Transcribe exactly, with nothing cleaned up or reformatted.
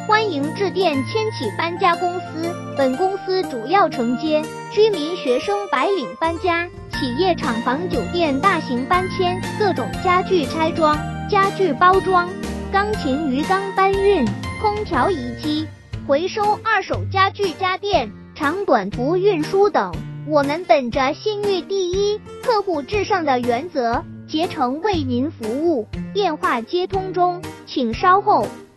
欢迎致电千启搬家公司，本公司主要承接居民、学生、白领搬家、企业、厂房、酒店、大型搬迁、各种家具拆装、家具包装、钢琴、鱼缸搬运、空调移机、回收二手家具家电、长短途运输等。我们本着信誉第一、客户至上的原则，竭诚为您服务。电话接通中，请稍后。